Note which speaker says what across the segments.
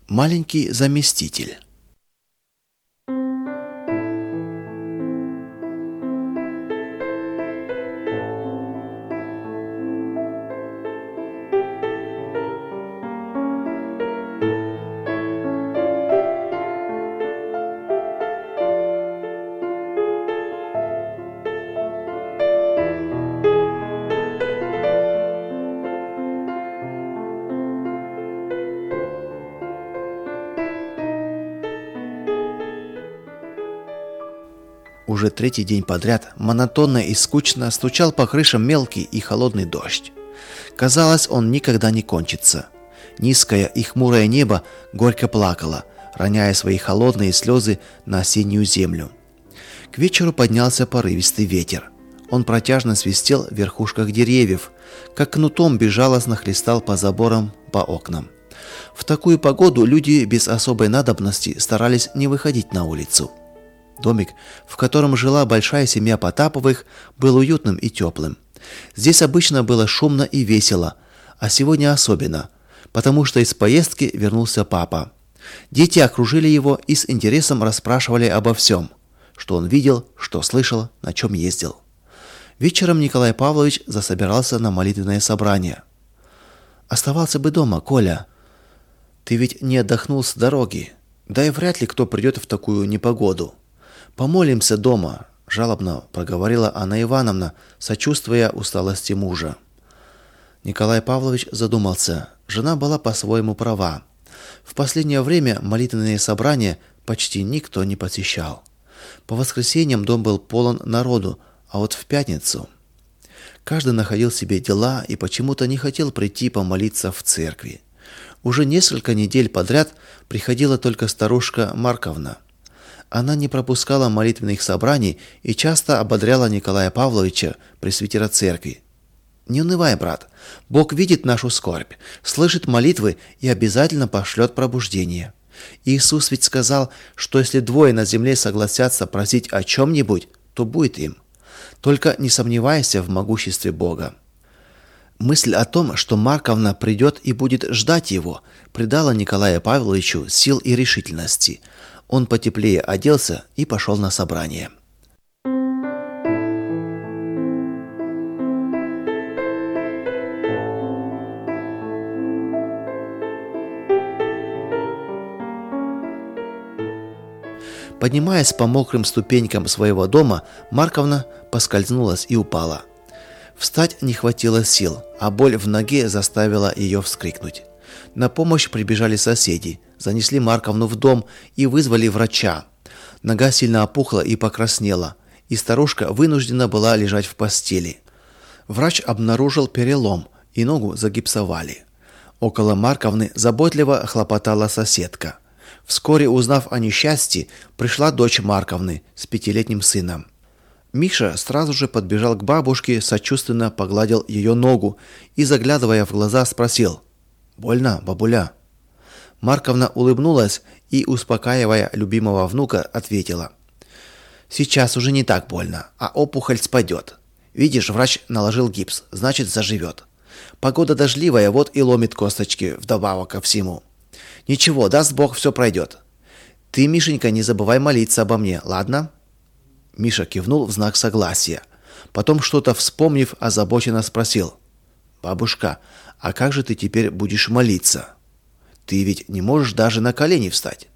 Speaker 1: Маленький заместитель. Уже третий день подряд монотонно и скучно стучал по крышам мелкий и холодный дождь. Казалось, он никогда не кончится. Низкое и хмурое небо горько плакало, роняя свои холодные слезы на осеннюю землю. К вечеру поднялся порывистый ветер. Он протяжно свистел в верхушках деревьев, как кнутом безжалостно хлестал по заборам, по окнам. В такую погоду люди без особой надобности старались не выходить на улицу. Домик, в котором жила большая семья Потаповых, был уютным и теплым. Здесь обычно было шумно и весело, а сегодня особенно, потому что из поездки вернулся папа. Дети окружили его и с интересом расспрашивали обо всем, что он видел, что слышал, на чем ездил. Вечером Николай Павлович засобирался на молитвенное собрание. «Оставался бы дома, Коля. Ты ведь не отдохнул с дороги. Да и вряд ли кто придет в такую непогоду. Помолимся дома», – жалобно проговорила Анна Ивановна, сочувствуя усталости мужа. Николай Павлович задумался. Жена была по-своему права. В последнее время молитвенные собрания почти никто не посещал. По воскресеньям дом был полон народу, а вот в пятницу каждый находил себе дела и почему-то не хотел прийти помолиться в церкви. Уже несколько недель подряд приходила только старушка Марковна. Она не пропускала молитвенных собраний и часто ободряла Николая Павловича, пресвитера церкви. «Не унывай, брат. Бог видит нашу скорбь, слышит молитвы и обязательно пошлет пробуждение. Иисус ведь сказал, что если двое на земле согласятся просить о чем-нибудь, то будет им. Только не сомневайся в могуществе Бога». Мысль о том, что Марковна придет и будет ждать его, придала Николаю Павловичу сил и решительности. Он потеплее оделся и пошел на собрание. Поднимаясь по мокрым ступенькам своего дома, Марковна поскользнулась и упала. Встать не хватило сил, а боль в ноге заставила ее вскрикнуть. На помощь прибежали соседи, занесли Марковну в дом и вызвали врача. Нога сильно опухла и покраснела, и старушка вынуждена была лежать в постели. Врач обнаружил перелом, и ногу загипсовали. Около Марковны заботливо хлопотала соседка. Вскоре, узнав о несчастье, пришла дочь Марковны с 5-летним сыном. Миша сразу же подбежал к бабушке, сочувственно погладил ее ногу и, заглядывая в глаза, спросил: «Больно, бабуля?» Марковна улыбнулась и, успокаивая любимого внука, ответила: «Сейчас уже не так больно, а опухоль спадет. Видишь, врач наложил гипс, значит, заживет. Погода дождливая, вот и ломит косточки вдобавок ко всему. Ничего, даст Бог, все пройдет. Ты, Мишенька, не забывай молиться обо мне, ладно?» Миша кивнул в знак согласия. Потом, что-то вспомнив, озабоченно спросил: «Бабушка, а как же ты теперь будешь молиться? Ты ведь не можешь даже на колени встать».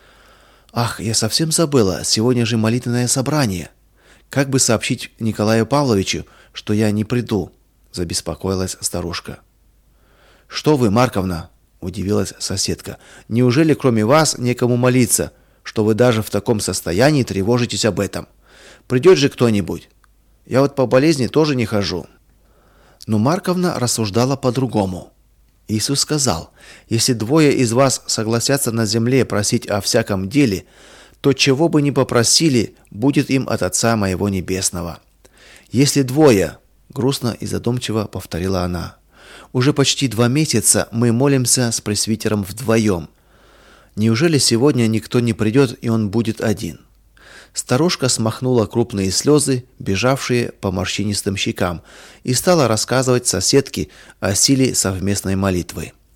Speaker 1: «Ах, я совсем забыла, сегодня же молитвенное собрание. Как бы сообщить Николаю Павловичу, что я не приду?» – забеспокоилась старушка. «Что вы, Марковна?» – удивилась соседка. «Неужели кроме вас некому молиться, что вы даже в таком состоянии тревожитесь об этом? Придет же кто-нибудь. Я вот по болезни тоже не хожу». Но Марковна рассуждала по-другому. Иисус сказал: «Если двое из вас согласятся на земле просить о всяком деле, то чего бы ни попросили, будет им от Отца моего Небесного». «Если двое», – грустно и задумчиво повторила она. «Уже почти 2 месяца мы молимся с пресвитером вдвоем. Неужели сегодня никто не придет, и он будет один?» Старушка смахнула крупные слезы, бежавшие по морщинистым щекам, и стала рассказывать соседке о силе совместной молитвы.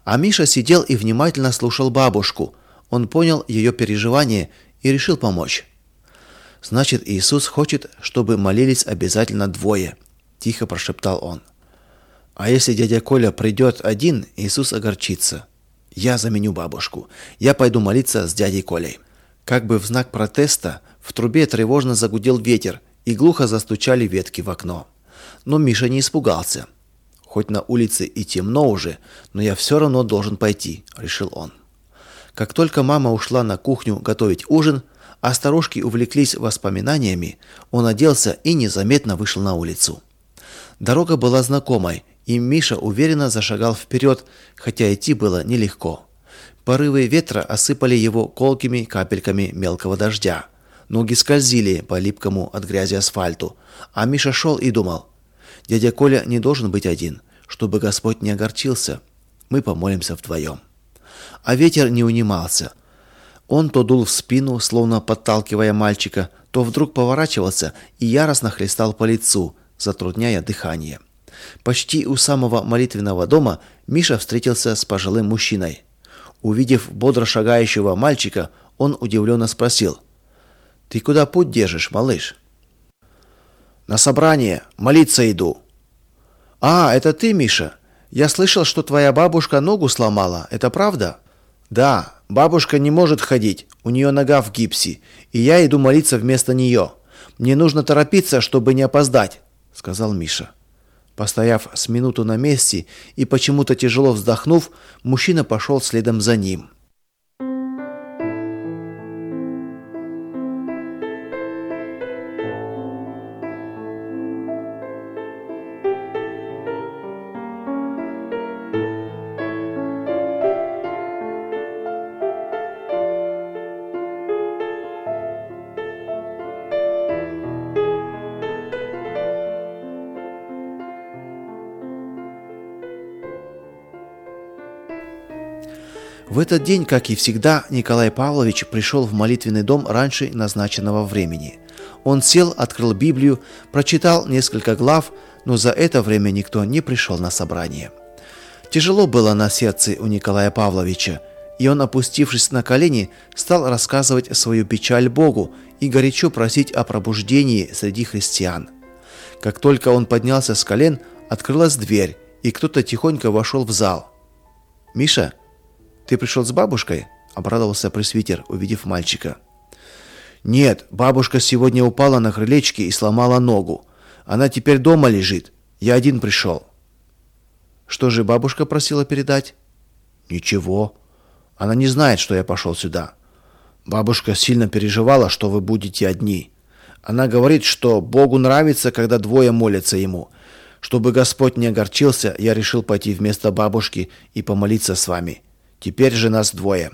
Speaker 1: А Миша сидел и внимательно слушал бабушку. Он понял ее переживания и решил помочь. «Значит, Иисус хочет, чтобы молились обязательно двое», – тихо прошептал он. «А если дядя Коля придет один, Иисус огорчится. Я заменю бабушку. Я пойду молиться с дядей Колей». Как бы в знак протеста в трубе тревожно загудел ветер, и глухо застучали ветки в окно. Но Миша не испугался. «Хоть на улице и темно уже, но я все равно должен пойти», – решил он. Как только мама ушла на кухню готовить ужин, а старушки увлеклись воспоминаниями, он оделся и незаметно вышел на улицу. Дорога была знакомой, и Миша уверенно зашагал вперед, хотя идти было нелегко. Порывы ветра осыпали его колкими капельками мелкого дождя. Ноги скользили по липкому от грязи асфальту, а Миша шел и думал: «Дядя Коля не должен быть один, чтобы Господь не огорчился. Мы помолимся вдвоем». А ветер не унимался. Он то дул в спину, словно подталкивая мальчика, то вдруг поворачивался и яростно хлестал по лицу, затрудняя дыхание. Почти у самого молитвенного дома Миша встретился с пожилым мужчиной. Увидев бодро шагающего мальчика, он удивленно спросил: «Ты куда путь держишь, малыш?» «На собрание, молиться иду». «А, это ты, Миша? Я слышал, что твоя бабушка ногу сломала, это правда?» «Да, бабушка не может ходить, у нее нога в гипсе, и я иду молиться вместо нее. Мне нужно торопиться, чтобы не опоздать», — сказал Миша. Постояв с минуту на месте и почему-то тяжело вздохнув, мужчина пошел следом за ним. В этот день, как и всегда, Николай Павлович пришел в молитвенный дом раньше назначенного времени. Он сел, открыл Библию, прочитал несколько глав, но за это время никто не пришел на собрание. Тяжело было на сердце у Николая Павловича, и он, опустившись на колени, стал рассказывать свою печаль Богу и горячо просить о пробуждении среди христиан. Как только он поднялся с колен, открылась дверь, и кто-то тихонько вошел в зал. «Миша, ты пришел с бабушкой?» – обрадовался пресвитер, увидев мальчика. «Нет, бабушка сегодня упала на крылечке и сломала ногу. Она теперь дома лежит. Я один пришел». «Что же бабушка просила передать?» «Ничего. Она не знает, что я пошел сюда. Бабушка сильно переживала, что вы будете одни. Она говорит, что Богу нравится, когда двое молятся Ему. Чтобы Господь не огорчился, я решил пойти вместо бабушки и помолиться с вами. Теперь же нас двое».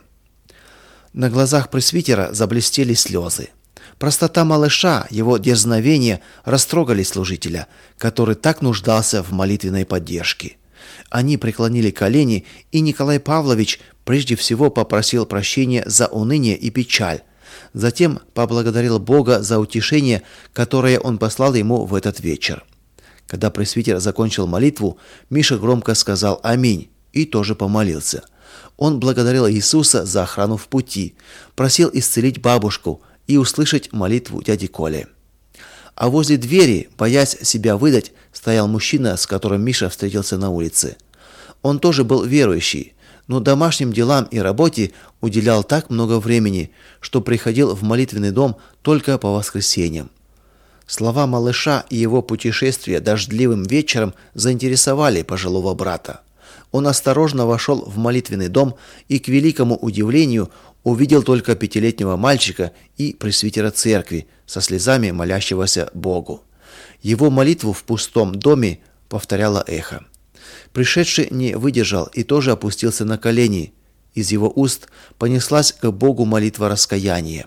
Speaker 1: На глазах пресвитера заблестели слезы. Простота малыша, его дерзновение растрогали служителя, который так нуждался в молитвенной поддержке. Они преклонили колени, и Николай Павлович прежде всего попросил прощения за уныние и печаль. Затем поблагодарил Бога за утешение, которое он послал ему в этот вечер. Когда пресвитер закончил молитву, Миша громко сказал «Аминь» и тоже помолился. Он благодарил Иисуса за охрану в пути, просил исцелить бабушку и услышать молитву дяди Коли. А возле двери, боясь себя выдать, стоял мужчина, с которым Миша встретился на улице. Он тоже был верующий, но домашним делам и работе уделял так много времени, что приходил в молитвенный дом только по воскресеньям. Слова малыша и его путешествие дождливым вечером заинтересовали пожилого брата. Он осторожно вошел в молитвенный дом и, к великому удивлению, увидел только 5-летнего мальчика и пресвитера церкви со слезами молящегося Богу. Его молитву в пустом доме повторяло эхо. Пришедший не выдержал и тоже опустился на колени. Из его уст понеслась к Богу молитва раскаяния.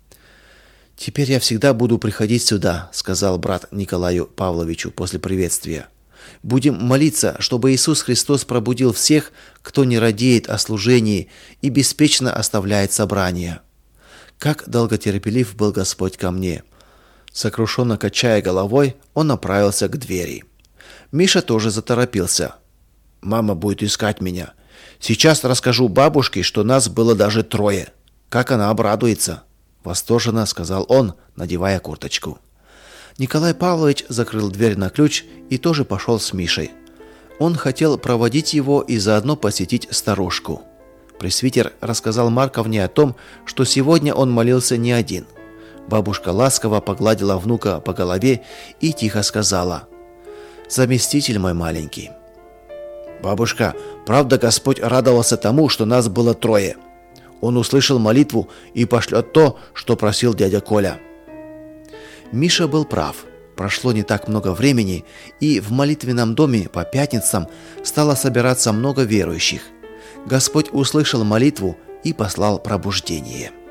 Speaker 1: «Теперь я всегда буду приходить сюда», — сказал брат Николаю Павловичу после приветствия. «Будем молиться, чтобы Иисус Христос пробудил всех, кто не радеет о служении и беспечно оставляет собрания. Как долготерпелив был Господь ко мне». Сокрушенно качая головой, он направился к двери. Миша тоже заторопился. «Мама будет искать меня. Сейчас расскажу бабушке, что нас было даже 3. Как она обрадуется!» — восторженно сказал он, надевая курточку. Николай Павлович закрыл дверь на ключ и тоже пошел с Мишей. Он хотел проводить его и заодно посетить старушку. Пресвитер рассказал Марковне о том, что сегодня он молился не один. Бабушка ласково погладила внука по голове и тихо сказала: «Заместитель мой маленький». «Бабушка, правда Господь радовался тому, что нас было 3. Он услышал молитву и пошлет то, что просил дядя Коля». Миша был прав. Прошло не так много времени, и в молитвенном доме по пятницам стало собираться много верующих. Господь услышал молитву и послал пробуждение.